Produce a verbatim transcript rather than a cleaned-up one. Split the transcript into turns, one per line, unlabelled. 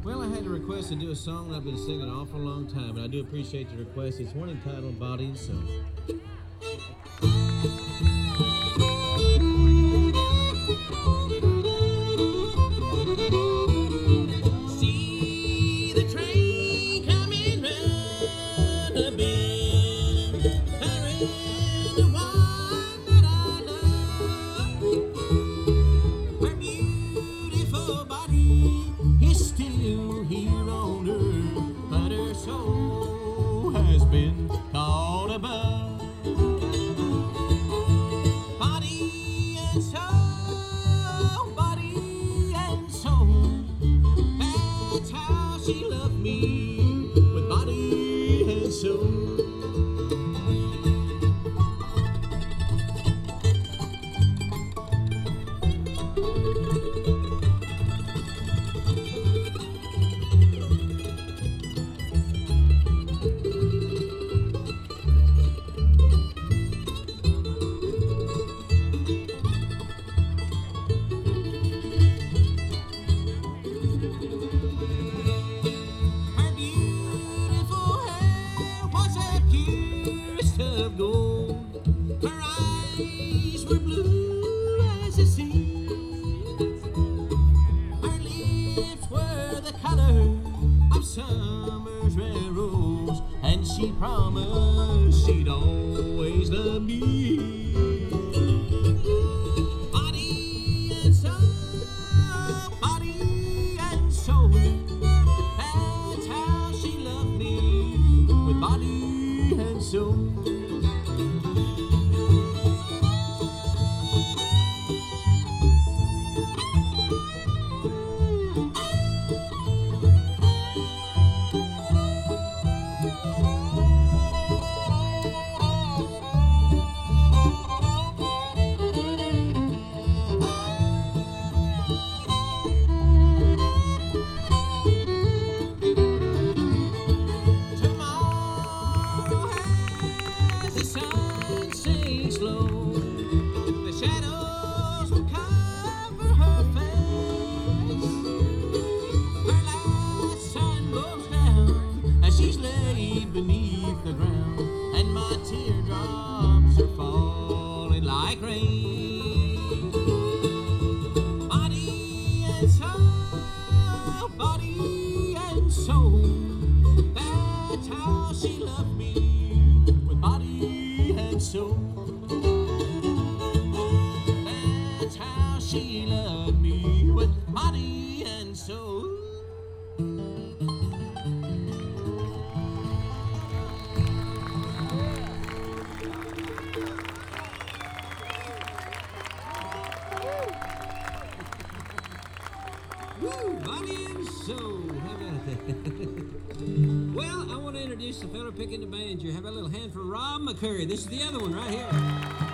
Well, I had a request to do a song that I've been singing an awful long time, and I do appreciate the request. It's one entitled Body and Soul. See the train coming round the bend, carrying the one that I love. Her beautiful body is still here on earth, but her soul has been called above. Body and soul, body and soul, that's how she loved me, with body and soul. Of gold, her eyes were blue as the sea. Her lips were the color of summer's red rose, and she promised she'd always love me. Body and soul, body and soul, that's how she loved me, with body and soul. Beneath the ground, and my teardrops are falling like rain. Body and soul, body and soul, that's how she loved me, with body and soul. That's how she loved me, with body and soul. Woo, body and soul. How about that? Well, I want to introduce the fellow picking the banjo. How about a little hand for Rob McCurry? This is the other one right here.